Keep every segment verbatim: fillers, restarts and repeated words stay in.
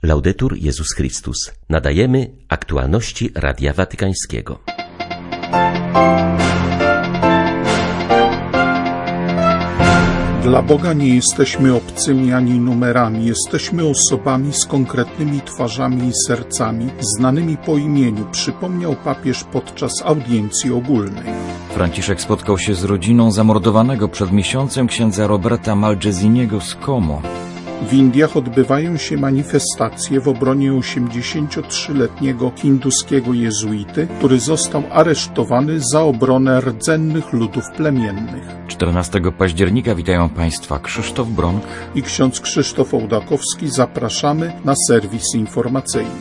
Laudetur Jezus Chrystus. Nadajemy aktualności Radia Watykańskiego. Dla Boga nie jesteśmy obcymi ani numerami, jesteśmy osobami z konkretnymi twarzami i sercami, znanymi po imieniu, przypomniał papież podczas audiencji ogólnej. Franciszek spotkał się z rodziną zamordowanego przed miesiącem księdza Roberta Malgesinego z Como. W Indiach odbywają się manifestacje w obronie osiemdziesięciotrzyletniego hinduskiego jezuity, który został aresztowany za obronę rdzennych ludów plemiennych. czternastego października witają Państwa Krzysztof Bronk i ksiądz Krzysztof Ołdakowski. Zapraszamy na serwis informacyjny.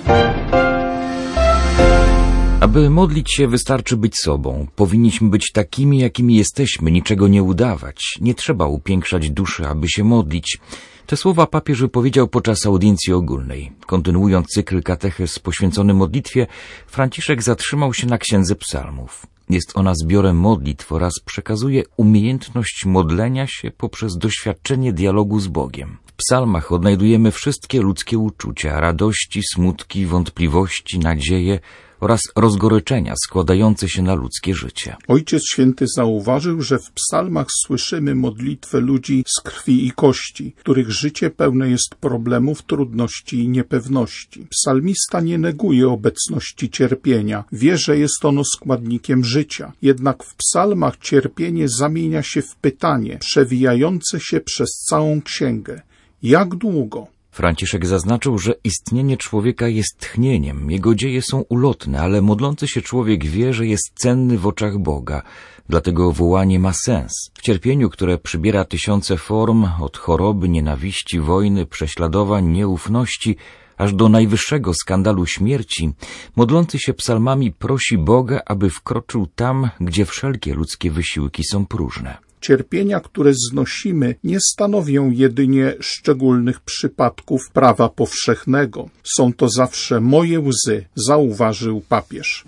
Aby modlić się, wystarczy być sobą. Powinniśmy być takimi, jakimi jesteśmy, niczego nie udawać. Nie trzeba upiększać duszy, aby się modlić. Te słowa papież wypowiedział podczas audiencji ogólnej. Kontynuując cykl katechez poświęcony modlitwie, Franciszek zatrzymał się na księdze psalmów. Jest ona zbiorem modlitw oraz przekazuje umiejętność modlenia się poprzez doświadczenie dialogu z Bogiem. W psalmach odnajdujemy wszystkie ludzkie uczucia, radości, smutki, wątpliwości, nadzieje oraz rozgoryczenia składające się na ludzkie życie. Ojciec Święty zauważył, że w psalmach słyszymy modlitwę ludzi z krwi i kości, których życie pełne jest problemów, trudności i niepewności. Psalmista nie neguje obecności cierpienia, wie, że jest ono składnikiem życia. Jednak w psalmach cierpienie zamienia się w pytanie, przewijające się przez całą księgę. Jak długo? Franciszek zaznaczył, że istnienie człowieka jest tchnieniem, jego dzieje są ulotne, ale modlący się człowiek wie, że jest cenny w oczach Boga, dlatego wołanie ma sens. W cierpieniu, które przybiera tysiące form, od choroby, nienawiści, wojny, prześladowań, nieufności, aż do najwyższego skandalu śmierci, modlący się psalmami prosi Boga, aby wkroczył tam, gdzie wszelkie ludzkie wysiłki są próżne. Cierpienia, które znosimy, nie stanowią jedynie szczególnych przypadków prawa powszechnego. Są to zawsze moje łzy, zauważył papież.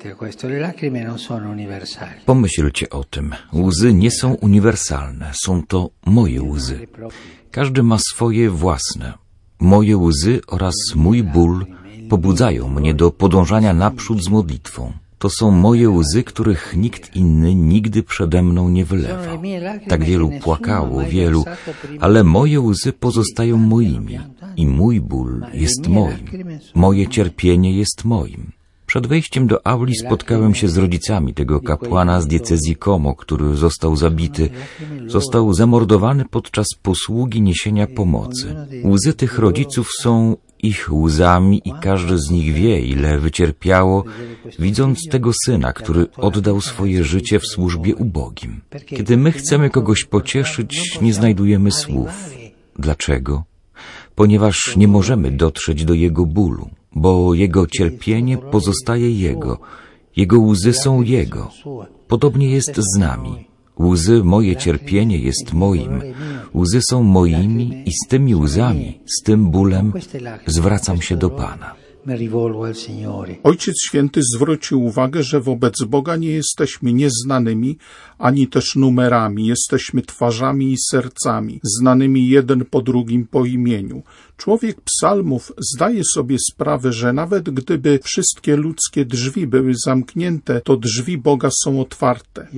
Pomyślcie o tym. Łzy nie są uniwersalne, są to moje łzy. Każdy ma swoje własne. Moje łzy oraz mój ból pobudzają mnie do podążania naprzód z modlitwą. To są moje łzy, których nikt inny nigdy przede mną nie wylewał. Tak wielu płakało, wielu, ale moje łzy pozostają moimi i mój ból jest moim. Moje cierpienie jest moim. Przed wejściem do auli spotkałem się z rodzicami tego kapłana z diecezji Como, który został zabity. Został zamordowany podczas posługi niesienia pomocy. Łzy tych rodziców są ich łzami i każdy z nich wie, ile wycierpiało, widząc tego syna, który oddał swoje życie w służbie ubogim. Kiedy my chcemy kogoś pocieszyć, nie znajdujemy słów. Dlaczego? Ponieważ nie możemy dotrzeć do jego bólu, bo jego cierpienie pozostaje jego, jego łzy są jego. Podobnie jest z nami. Łzy, moje cierpienie jest moim. Łzy są moimi i z tymi łzami, z tym bólem zwracam się do Pana. Ojciec Święty zwrócił uwagę, że wobec Boga nie jesteśmy nieznanymi, ani też numerami, jesteśmy twarzami i sercami, znanymi jeden po drugim po imieniu. Człowiek psalmów zdaje sobie sprawę, że nawet gdyby wszystkie ludzkie drzwi były zamknięte, to drzwi Boga są otwarte.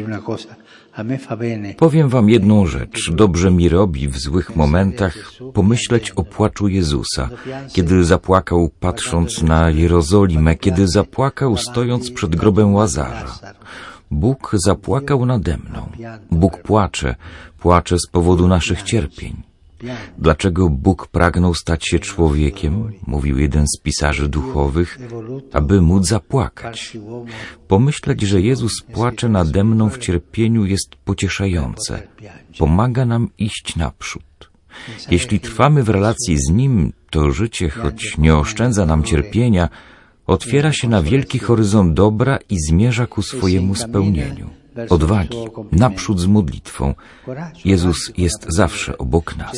Powiem wam jedną rzecz. Dobrze mi robi w złych momentach pomyśleć o płaczu Jezusa, kiedy zapłakał patrząc na Jerozolimę, kiedy zapłakał stojąc przed grobem Łazarza. Bóg zapłakał nade mną. Bóg płacze, płacze z powodu naszych cierpień. Dlaczego Bóg pragnął stać się człowiekiem, mówił jeden z pisarzy duchowych, aby móc zapłakać. Pomyśleć, że Jezus płacze nade mną w cierpieniu jest pocieszające. Pomaga nam iść naprzód. Jeśli trwamy w relacji z Nim, to życie, choć nie oszczędza nam cierpienia, otwiera się na wielki horyzont dobra i zmierza ku swojemu spełnieniu. Odwagi, naprzód z modlitwą. Jezus jest zawsze obok nas.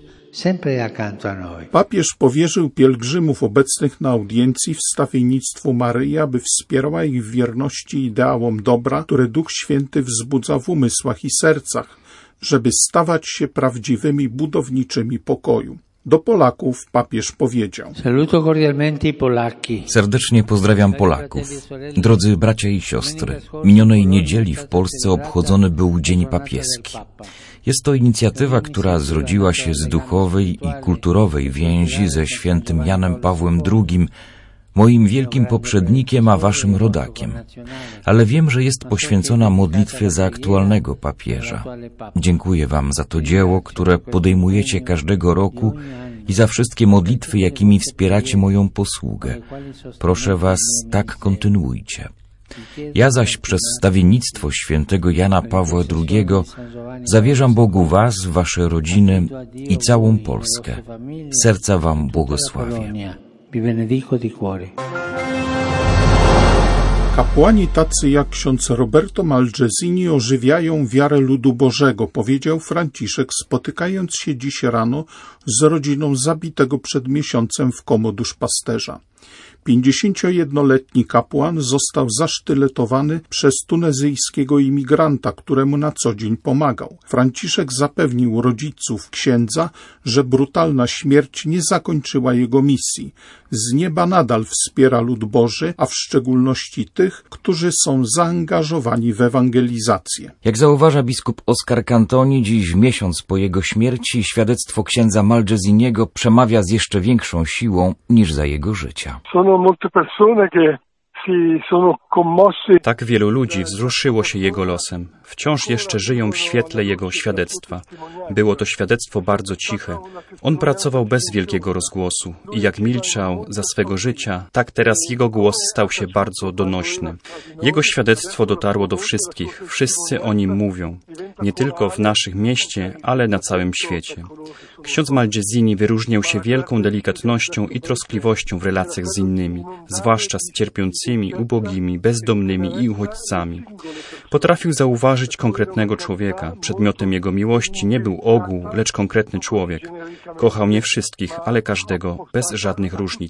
Papież powierzył pielgrzymów obecnych na audiencji wstawiennictwu Maryi, aby wspierała ich w wierności ideałom dobra, które Duch Święty wzbudza w umysłach i sercach, żeby stawać się prawdziwymi budowniczymi pokoju. Do Polaków papież powiedział: Saluto cordialmente i Polaki. Serdecznie pozdrawiam Polaków. Drodzy bracia i siostry, minionej niedzieli w Polsce obchodzony był Dzień Papieski. Jest to inicjatywa, która zrodziła się z duchowej i kulturowej więzi ze świętym Janem Pawłem drugim, moim wielkim poprzednikiem, a waszym rodakiem. Ale wiem, że jest poświęcona modlitwie za aktualnego papieża. Dziękuję wam za to dzieło, które podejmujecie każdego roku i za wszystkie modlitwy, jakimi wspieracie moją posługę. Proszę was, tak kontynuujcie. Ja zaś przez wstawiennictwo świętego Jana Pawła drugiego zawierzam Bogu was, wasze rodziny i całą Polskę. Z serca wam błogosławię. Kapłani tacy jak ksiądz Roberto Malgezini ożywiają wiarę ludu Bożego, powiedział Franciszek, spotykając się dziś rano z rodziną zabitego przed miesiącem w Como duszpasterza. pięćdziesięciojednoletni kapłan został zasztyletowany przez tunezyjskiego imigranta, któremu na co dzień pomagał. Franciszek zapewnił rodziców księdza, że brutalna śmierć nie zakończyła jego misji. Z nieba nadal wspiera lud Boży, a w szczególności tych, którzy są zaangażowani w ewangelizację. Jak zauważa biskup Oskar Cantoni, dziś miesiąc po jego śmierci świadectwo księdza Malgeziniego przemawia z jeszcze większą siłą niż za jego życia. Tak wielu ludzi wzruszyło się jego losem. Wciąż jeszcze żyją w świetle jego świadectwa. Było to świadectwo bardzo ciche. On pracował bez wielkiego rozgłosu i jak milczał za swego życia, tak teraz jego głos stał się bardzo donośny. Jego świadectwo dotarło do wszystkich. Wszyscy o nim mówią. Nie tylko w naszym mieście, ale na całym świecie. Ksiądz Malgezini wyróżniał się wielką delikatnością i troskliwością w relacjach z innymi, zwłaszcza z cierpiącymi, ubogimi, bezdomnymi i uchodźcami. Potrafił zauważyć konkretnego człowieka. Przedmiotem jego miłości nie był ogół, lecz konkretny człowiek. Kochał nie wszystkich, ale każdego, bez żadnych różnic.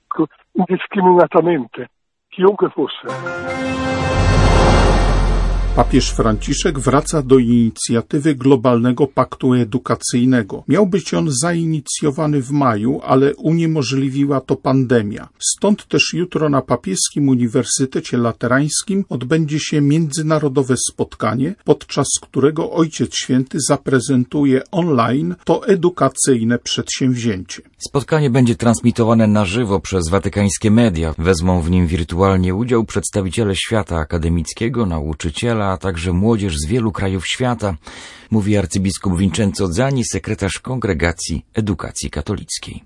Papież Franciszek wraca do inicjatywy globalnego paktu edukacyjnego. Miał być on zainicjowany w maju, ale uniemożliwiła to pandemia. Stąd też jutro na Papieskim Uniwersytecie Laterańskim odbędzie się międzynarodowe spotkanie, podczas którego Ojciec Święty zaprezentuje online to edukacyjne przedsięwzięcie. Spotkanie będzie transmitowane na żywo przez watykańskie media. Wezmą w nim wirtualnie udział przedstawiciele świata akademickiego, nauczyciele, a także młodzież z wielu krajów świata, mówi arcybiskup Vincenzo Zani, sekretarz Kongregacji Edukacji Katolickiej.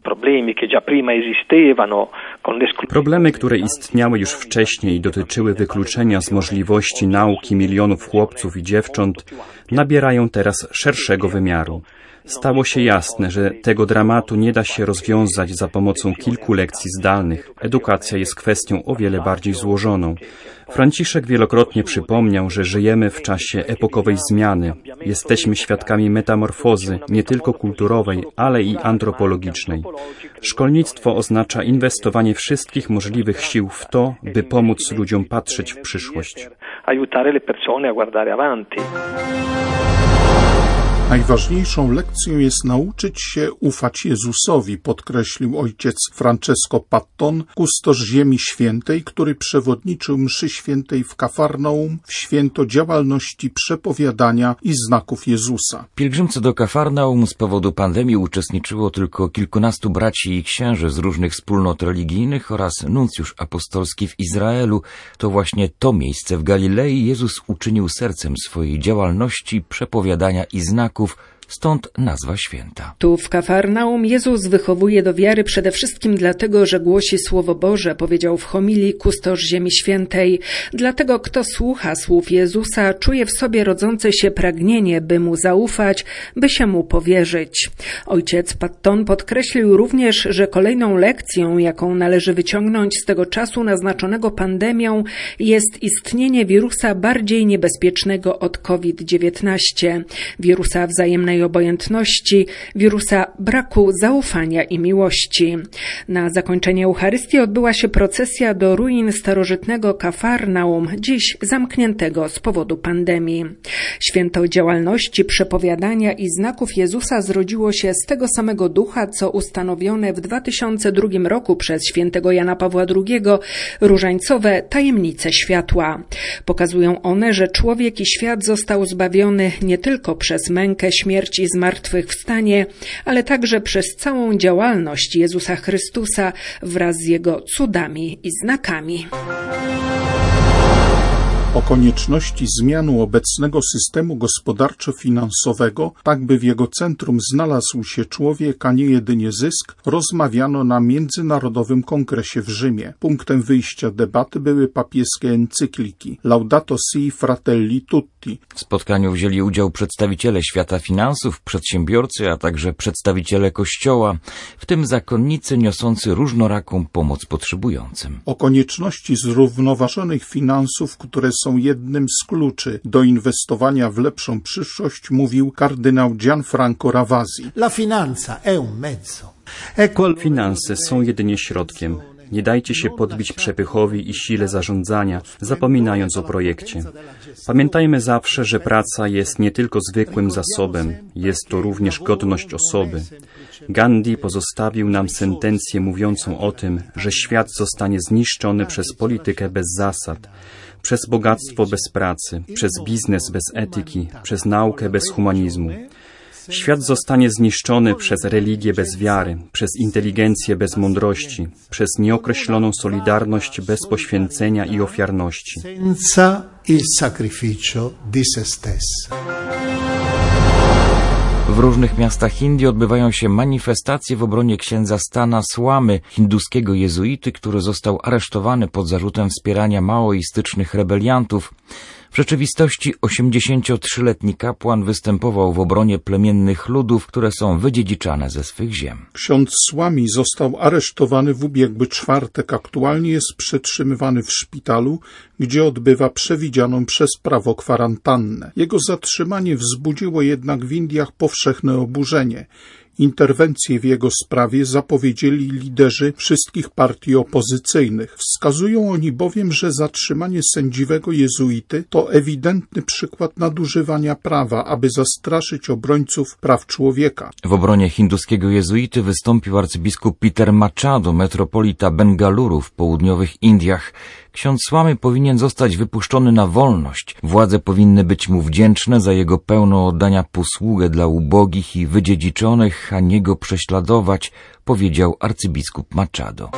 Problemy, które istniały już wcześniej i dotyczyły wykluczenia z możliwości nauki milionów chłopców i dziewcząt, nabierają teraz szerszego wymiaru. Stało się jasne, że tego dramatu nie da się rozwiązać za pomocą kilku lekcji zdalnych. Edukacja jest kwestią o wiele bardziej złożoną. Franciszek wielokrotnie przypomniał, że żyjemy w czasie epokowej zmiany. Jesteśmy świadkami metamorfozy, nie tylko kulturowej, ale i antropologicznej. Szkolnictwo oznacza inwestowanie wszystkich możliwych sił w to, by pomóc ludziom patrzeć w przyszłość. Najważniejszą lekcją jest nauczyć się ufać Jezusowi, podkreślił ojciec Francesco Patton, kustosz Ziemi Świętej, który przewodniczył mszy świętej w Kafarnaum w święto działalności przepowiadania i znaków Jezusa. W pielgrzymce do Kafarnaum z powodu pandemii uczestniczyło tylko kilkunastu braci i księży z różnych wspólnot religijnych oraz nuncjusz apostolski w Izraelu. To właśnie to miejsce w Galilei Jezus uczynił sercem swojej działalności przepowiadania i znaków, stąd nazwa święta. Tu w Kafarnaum Jezus wychowuje do wiary przede wszystkim dlatego, że głosi Słowo Boże, powiedział w homilii kustosz Ziemi Świętej. Dlatego kto słucha słów Jezusa, czuje w sobie rodzące się pragnienie, by Mu zaufać, by się Mu powierzyć. Ojciec Patton podkreślił również, że kolejną lekcją, jaką należy wyciągnąć z tego czasu naznaczonego pandemią, jest istnienie wirusa bardziej niebezpiecznego od COVID dziewiętnaście, wirusa wzajemnej nadmiernej obojętności, wirusa braku zaufania i miłości. Na zakończenie Eucharystii odbyła się procesja do ruin starożytnego Kafarnaum, dziś zamkniętego z powodu pandemii. Święto działalności, przepowiadania i znaków Jezusa zrodziło się z tego samego ducha, co ustanowione w dwa tysiące drugim roku przez świętego Jana Pawła drugiego różańcowe tajemnice światła. Pokazują one, że człowiek i świat został zbawiony nie tylko przez mękę, śmierć i zmartwychwstanie, ale także przez całą działalność Jezusa Chrystusa wraz z Jego cudami i znakami. O konieczności zmiany obecnego systemu gospodarczo-finansowego, tak by w jego centrum znalazł się człowiek, a nie jedynie zysk, rozmawiano na Międzynarodowym Kongresie w Rzymie. Punktem wyjścia debaty były papieskie encykliki Laudato Si Fratelli Tutti. W spotkaniu wzięli udział przedstawiciele świata finansów, przedsiębiorcy, a także przedstawiciele Kościoła, w tym zakonnicy niosący różnoraką pomoc potrzebującym. O konieczności zrównoważonych finansów, które są jednym z kluczy do inwestowania w lepszą przyszłość, mówił kardynał Gianfranco Ravasi. Finanse są jedynie środkiem. Nie dajcie się podbić przepychowi i sile zarządzania, zapominając o projekcie. Pamiętajmy zawsze, że praca jest nie tylko zwykłym zasobem, jest to również godność osoby. Gandhi pozostawił nam sentencję mówiącą o tym, że świat zostanie zniszczony przez politykę bez zasad, przez bogactwo bez pracy, przez biznes bez etyki, przez naukę bez humanizmu. Świat zostanie zniszczony przez religię bez wiary, przez inteligencję bez mądrości, przez nieokreśloną solidarność bez poświęcenia i ofiarności. Senza il sacrificio di se stesso. W różnych miastach Indii odbywają się manifestacje w obronie księdza Stana Swamy, hinduskiego jezuity, który został aresztowany pod zarzutem wspierania maoistycznych rebeliantów. W rzeczywistości osiemdziesięciotrzyletni kapłan występował w obronie plemiennych ludów, które są wydziedziczane ze swych ziem. Ksiądz Swami został aresztowany w ubiegły czwartek. Aktualnie jest przetrzymywany w szpitalu, gdzie odbywa przewidzianą przez prawo kwarantannę. Jego zatrzymanie wzbudziło jednak w Indiach powszechne oburzenie. Interwencję w jego sprawie zapowiedzieli liderzy wszystkich partii opozycyjnych. Wskazują oni bowiem, że zatrzymanie sędziwego jezuity to ewidentny przykład nadużywania prawa, aby zastraszyć obrońców praw człowieka. W obronie hinduskiego jezuity wystąpił arcybiskup Peter Machado, metropolita Bengaluru w południowych Indiach. Ksiądz Swamy powinien zostać wypuszczony na wolność. Władze powinny być mu wdzięczne za jego pełną oddania posługę dla ubogich i wydziedziczonych, a nie go prześladować, powiedział arcybiskup Machado.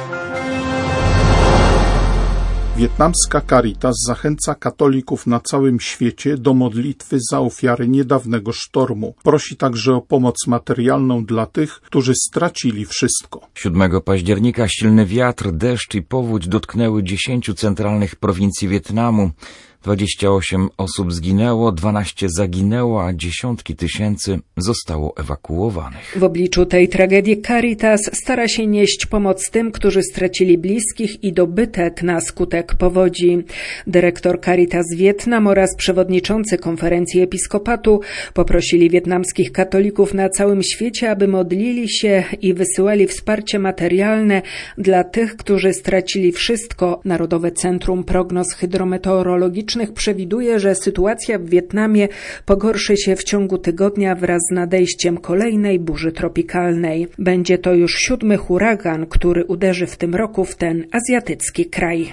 Wietnamska Caritas zachęca katolików na całym świecie do modlitwy za ofiary niedawnego sztormu. Prosi także o pomoc materialną dla tych, którzy stracili wszystko. siódmego października silny wiatr, deszcz i powódź dotknęły dziesięciu centralnych prowincji Wietnamu. dwadzieścia osiem osób zginęło, dwanaście zaginęło, a dziesiątki tysięcy zostało ewakuowanych. W obliczu tej tragedii Caritas stara się nieść pomoc tym, którzy stracili bliskich i dobytek na skutek powodzi. Dyrektor Caritas Wietnam oraz przewodniczący konferencji episkopatu poprosili wietnamskich katolików na całym świecie, aby modlili się i wysyłali wsparcie materialne dla tych, którzy stracili wszystko. Narodowe Centrum Prognoz Hydrometeorologicznych przewiduje, że sytuacja w Wietnamie pogorszy się w ciągu tygodnia wraz z nadejściem kolejnej burzy tropikalnej. Będzie to już siódmy huragan, który uderzy w tym roku w ten azjatycki kraj.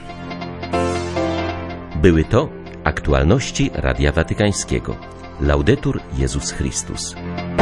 Były to aktualności Radia Watykańskiego. Laudetur Jezus Chrystus.